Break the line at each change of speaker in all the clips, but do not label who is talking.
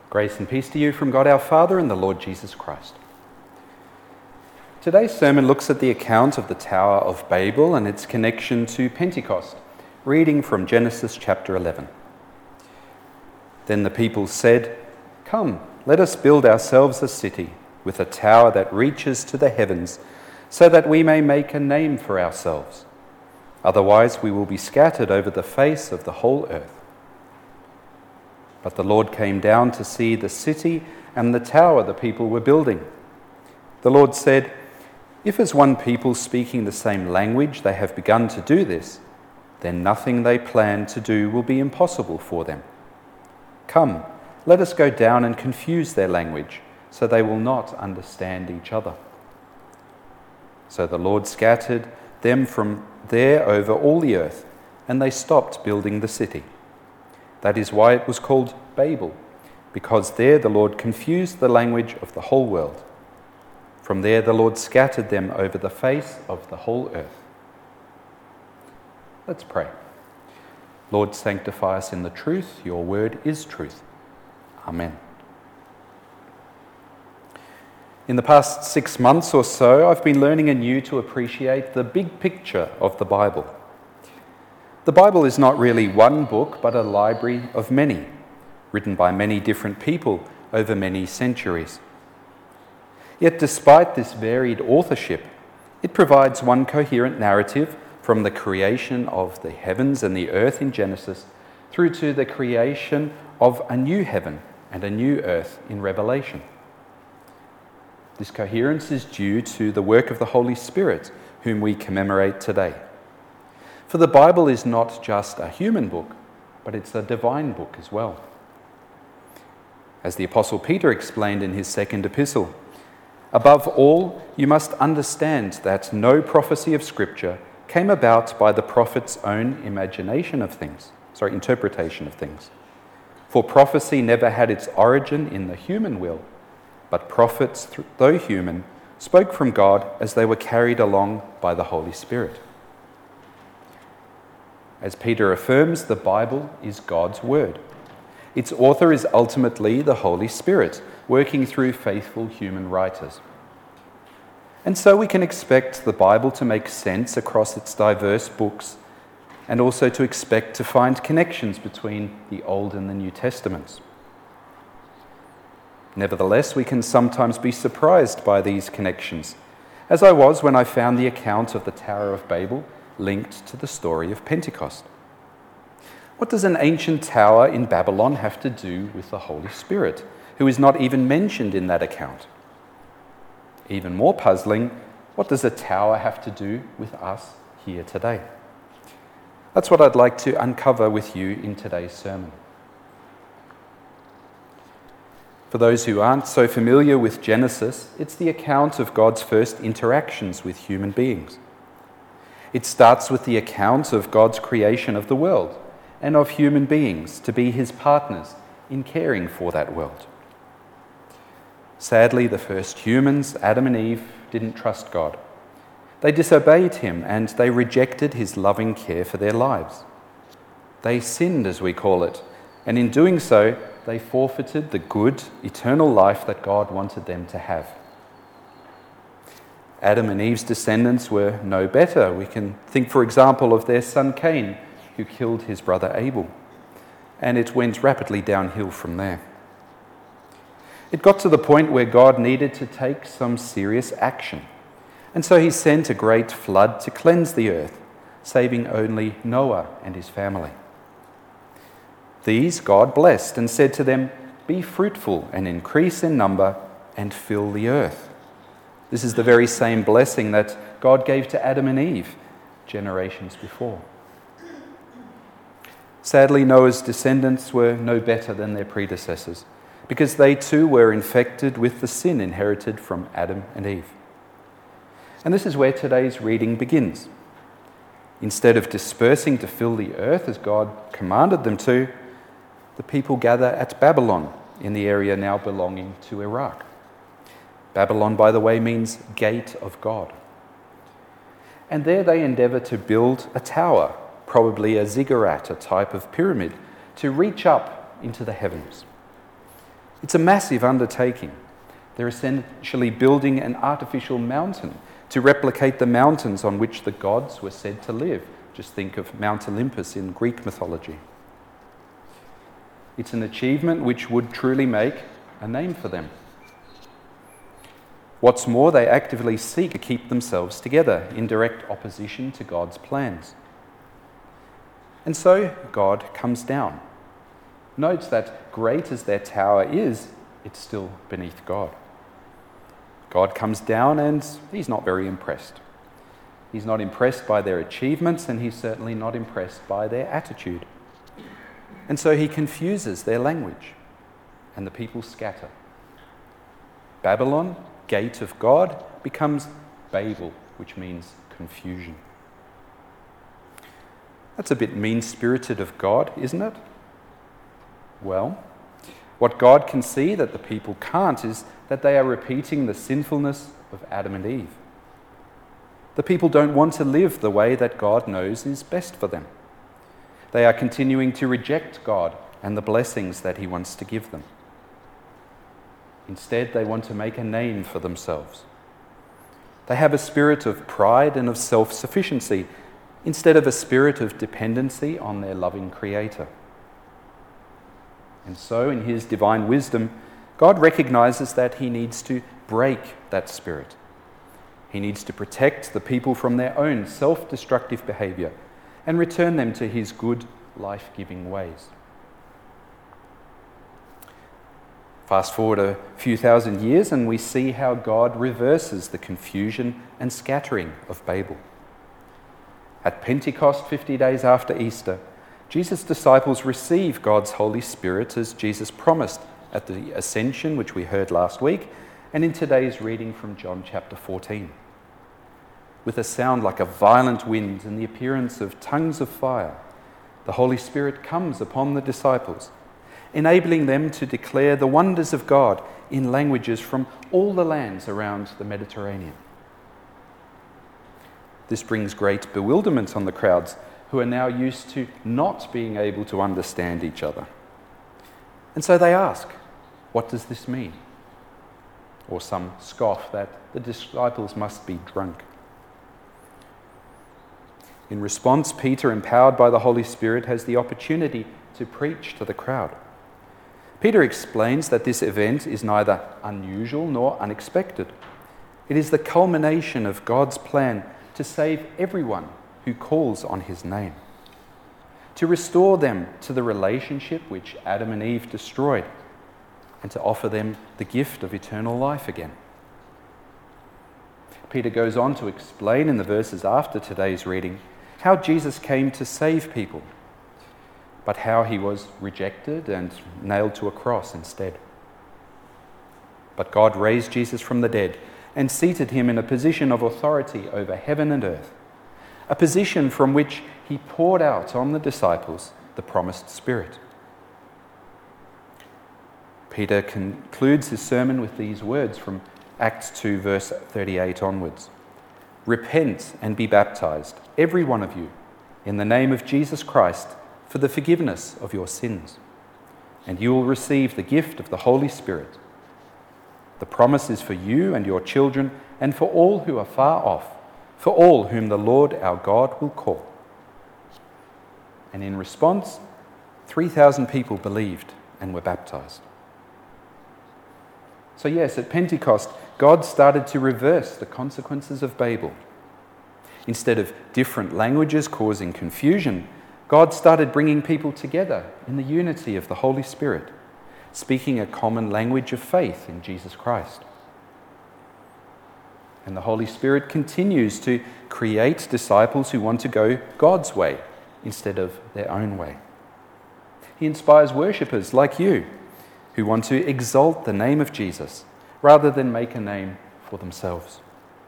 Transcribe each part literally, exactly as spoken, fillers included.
Grace and peace to you from God our Father and the Lord Jesus Christ. Today's sermon looks at the account of the Tower of Babel and its connection to Pentecost, reading from Genesis chapter eleven. Then the people said, "Come, let us build ourselves a city with a tower that reaches to the heavens, so that we may make a name for ourselves. Otherwise we will be scattered over the face of the whole earth." But the Lord came down to see the city and the tower the people were building. The Lord said, "If as one people speaking the same language they have begun to do this, then nothing they plan to do will be impossible for them. Come, let us go down and confuse their language, so they will not understand each other." So the Lord scattered them from there over all the earth, and they stopped building the city. That is why it was called Babel, because there the Lord confused the language of the whole world. From there the Lord scattered them over the face of the whole earth. Let's pray. Lord, sanctify us in the truth. Your word is truth. Amen. In the past six months or so, I've been learning anew to appreciate the big picture of the Bible. The Bible is not really one book, but a library of many, written by many different people over many centuries. Yet despite this varied authorship, it provides one coherent narrative from the creation of the heavens and the earth in Genesis through to the creation of a new heaven and a new earth in Revelation. This coherence is due to the work of the Holy Spirit, whom we commemorate today. For the Bible is not just a human book, but it's a divine book as well. As the Apostle Peter explained in his second epistle, "Above all, you must understand that no prophecy of Scripture came about by the prophet's own imagination of things, sorry, interpretation of things. For prophecy never had its origin in the human will, but prophets, though human, spoke from God as they were carried along by the Holy Spirit." As Peter affirms, the Bible is God's word. Its author is ultimately the Holy Spirit, working through faithful human writers. And so we can expect the Bible to make sense across its diverse books, and also to expect to find connections between the Old and the New Testaments. Nevertheless, we can sometimes be surprised by these connections, as I was when I found the account of the Tower of Babel linked to the story of Pentecost. What does an ancient tower in Babylon have to do with the Holy Spirit, who is not even mentioned in that account? Even more puzzling, what does a tower have to do with us here today? That's what I'd like to uncover with you in today's sermon. For those who aren't so familiar with Genesis, it's the account of God's first interactions with human beings. It starts with the account of God's creation of the world and of human beings to be his partners in caring for that world. Sadly, the first humans, Adam and Eve, didn't trust God. They disobeyed him and they rejected his loving care for their lives. They sinned, as we call it, and in doing so, they forfeited the good, eternal life that God wanted them to have. Adam and Eve's descendants were no better. We can think, for example, of their son Cain, who killed his brother Abel. And it went rapidly downhill from there. It got to the point where God needed to take some serious action. And so he sent a great flood to cleanse the earth, saving only Noah and his family. These God blessed and said to them, "Be fruitful and increase in number and fill the earth." This is the very same blessing that God gave to Adam and Eve generations before. Sadly, Noah's descendants were no better than their predecessors, because they too were infected with the sin inherited from Adam and Eve. And this is where today's reading begins. Instead of dispersing to fill the earth as God commanded them to, the people gather at Babylon, in the area now belonging to Iraq. Babylon, by the way, means gate of God. And there they endeavour to build a tower, probably a ziggurat, a type of pyramid, to reach up into the heavens. It's a massive undertaking. They're essentially building an artificial mountain to replicate the mountains on which the gods were said to live. Just think of Mount Olympus in Greek mythology. It's an achievement which would truly make a name for them. What's more, they actively seek to keep themselves together in direct opposition to God's plans. And so God comes down. Notes that great as their tower is, it's still beneath God. God comes down and he's not very impressed. He's not impressed by their achievements, and he's certainly not impressed by their attitude. And so he confuses their language, and the people scatter. Babylon, gate of God, becomes Babel, which means confusion. That's a bit mean-spirited of God, isn't it? Well, what God can see that the people can't is that they are repeating the sinfulness of Adam and Eve. The people don't want to live the way that God knows is best for them. They are continuing to reject God and the blessings that he wants to give them. Instead, they want to make a name for themselves. They have a spirit of pride and of self-sufficiency instead of a spirit of dependency on their loving Creator. And so, in his divine wisdom, God recognizes that he needs to break that spirit. He needs to protect the people from their own self-destructive behavior and return them to his good, life-giving ways. Fast forward a few thousand years and we see how God reverses the confusion and scattering of Babel. At Pentecost, fifty days after Easter, Jesus' disciples receive God's Holy Spirit as Jesus promised at the Ascension, which we heard last week, and in today's reading from John chapter fourteen. With a sound like a violent wind and the appearance of tongues of fire, the Holy Spirit comes upon the disciples, enabling them to declare the wonders of God in languages from all the lands around the Mediterranean. This brings great bewilderment on the crowds, who are now used to not being able to understand each other. And so they ask, what does this mean? Or some scoff that the disciples must be drunk. In response, Peter, empowered by the Holy Spirit, has the opportunity to preach to the crowd. Peter explains that this event is neither unusual nor unexpected. It is the culmination of God's plan to save everyone who calls on his name, to restore them to the relationship which Adam and Eve destroyed, and to offer them the gift of eternal life again. Peter goes on to explain in the verses after today's reading how Jesus came to save people, but how he was rejected and nailed to a cross instead. But God raised Jesus from the dead and seated him in a position of authority over heaven and earth, a position from which he poured out on the disciples the promised Spirit. Peter concludes his sermon with these words from Acts two, verse thirty-eight onwards. Repent and be baptized, every one of you, in the name of Jesus Christ, for the forgiveness of your sins, and you will receive the gift of the Holy Spirit. The promise is for you and your children, and for all who are far off, for all whom the Lord our God will call. And in response, three thousand people believed and were baptized. So yes, at Pentecost, God started to reverse the consequences of Babel. Instead of different languages causing confusion, God started bringing people together in the unity of the Holy Spirit, speaking a common language of faith in Jesus Christ. And the Holy Spirit continues to create disciples who want to go God's way instead of their own way. He inspires worshippers like you who want to exalt the name of Jesus rather than make a name for themselves.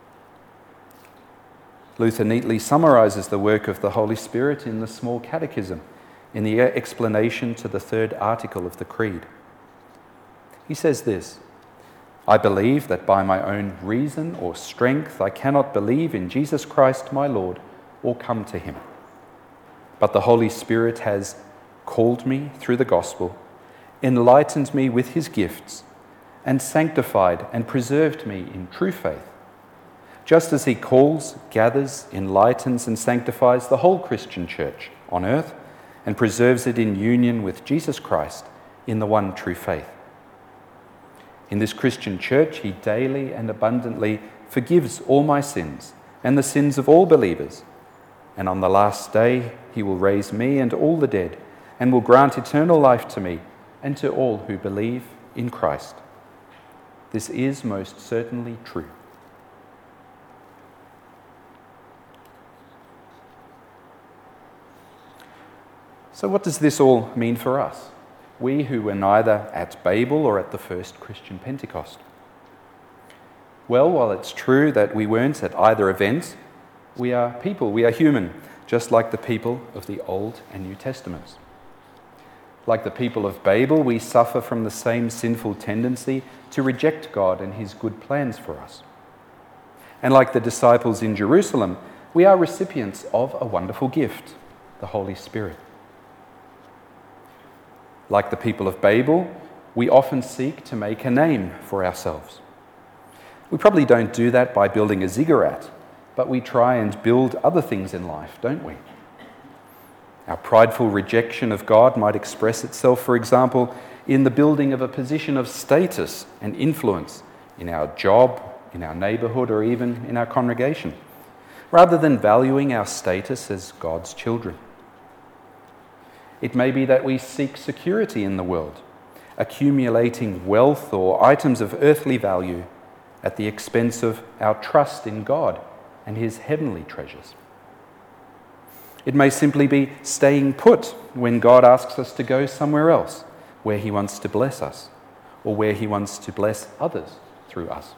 Luther neatly summarizes the work of the Holy Spirit in the Small Catechism, in the explanation to the third article of the Creed. He says this: I believe that by my own reason or strength I cannot believe in Jesus Christ my Lord or come to him. But the Holy Spirit has called me through the gospel, enlightened me with his gifts, and sanctified and preserved me in true faith, just as he calls, gathers, enlightens, and sanctifies the whole Christian church on earth and preserves it in union with Jesus Christ in the one true faith. In this Christian church, he daily and abundantly forgives all my sins and the sins of all believers, and on the last day he will raise me and all the dead and will grant eternal life to me and to all who believe in Christ. This is most certainly true. So what does this all mean for us, we who were neither at Babel or at the first Christian Pentecost? Well, while it's true that we weren't at either event, we are people, we are human, just like the people of the Old and New Testaments. Like the people of Babel, we suffer from the same sinful tendency to reject God and his good plans for us. And like the disciples in Jerusalem, we are recipients of a wonderful gift, the Holy Spirit. Like the people of Babel, we often seek to make a name for ourselves. We probably don't do that by building a ziggurat, but we try and build other things in life, don't we? Our prideful rejection of God might express itself, for example, in the building of a position of status and influence in our job, in our neighbourhood, or even in our congregation, rather than valuing our status as God's children. It may be that we seek security in the world, accumulating wealth or items of earthly value at the expense of our trust in God and his heavenly treasures. It may simply be staying put when God asks us to go somewhere else, where he wants to bless us, or where he wants to bless others through us.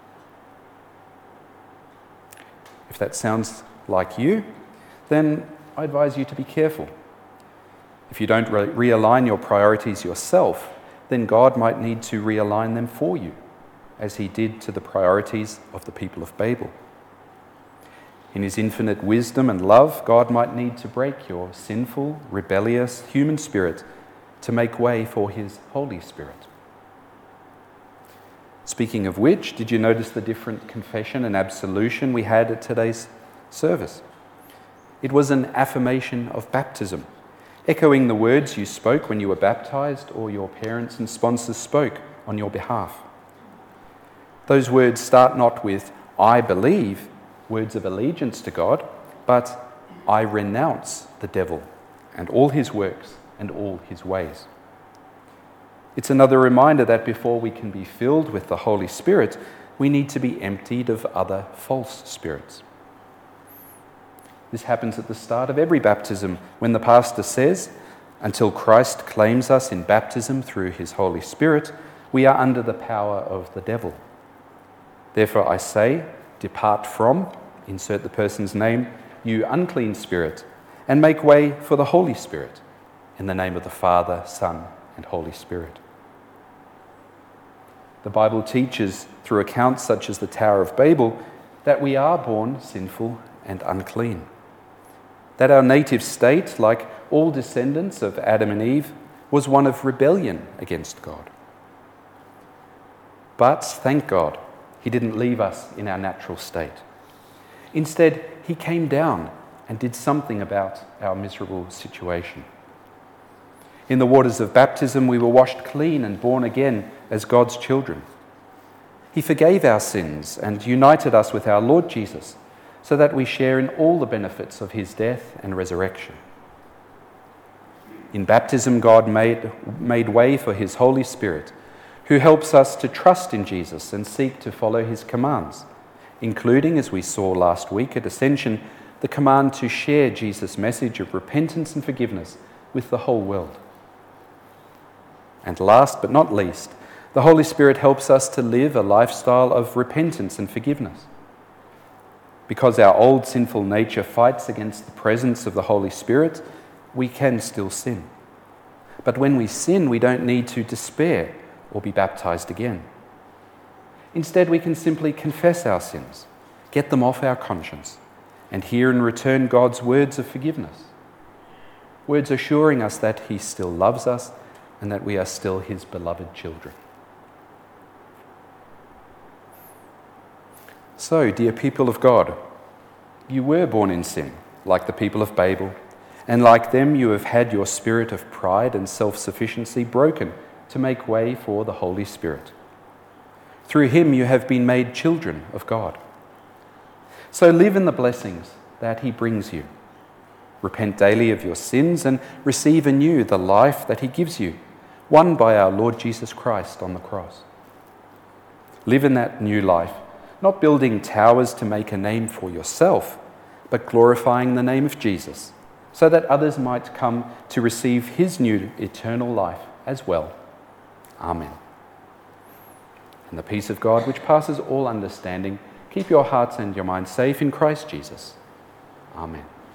If that sounds like you, then I advise you to be careful. If you don't re- realign your priorities yourself, then God might need to realign them for you, as he did to the priorities of the people of Babel. In his infinite wisdom and love, God might need to break your sinful, rebellious human spirit to make way for his Holy Spirit. Speaking of which, did you notice the different confession and absolution we had at today's service? It was an affirmation of baptism, echoing the words you spoke when you were baptized or your parents and sponsors spoke on your behalf. Those words start not with, I believe, words of allegiance to God, but I renounce the devil and all his works and all his ways. It's another reminder that before we can be filled with the Holy Spirit, we need to be emptied of other false spirits. This happens at the start of every baptism when the pastor says, until Christ claims us in baptism through his Holy Spirit, we are under the power of the devil. Therefore I say, depart from, insert the person's name, you unclean spirit, and make way for the Holy Spirit, in the name of the Father, Son, and Holy Spirit. The Bible teaches, through accounts such as the Tower of Babel, that we are born sinful and unclean. That our native state, like all descendants of Adam and Eve, was one of rebellion against God. But, thank God, he didn't leave us in our natural state. Instead, he came down and did something about our miserable situation. In the waters of baptism, we were washed clean and born again as God's children. He forgave our sins and united us with our Lord Jesus so that we share in all the benefits of his death and resurrection. In baptism, God made, made way for his Holy Spirit, who helps us to trust in Jesus and seek to follow his commands, including, as we saw last week at Ascension, the command to share Jesus' message of repentance and forgiveness with the whole world. And last but not least, the Holy Spirit helps us to live a lifestyle of repentance and forgiveness. Because our old sinful nature fights against the presence of the Holy Spirit, we can still sin. But when we sin, we don't need to despair or be baptized again. Instead, we can simply confess our sins, get them off our conscience, and hear in return God's words of forgiveness. Words assuring us that he still loves us and that we are still his beloved children. So, dear people of God, you were born in sin, like the people of Babel, and like them you have had your spirit of pride and self-sufficiency broken to make way for the Holy Spirit. Through him you have been made children of God. So live in the blessings that he brings you. Repent daily of your sins and receive anew the life that he gives you, won by our Lord Jesus Christ on the cross. Live in that new life, not building towers to make a name for yourself, but glorifying the name of Jesus, so that others might come to receive his new eternal life as well. Amen. And the peace of God, which passes all understanding, keep your hearts and your minds safe in Christ Jesus. Amen.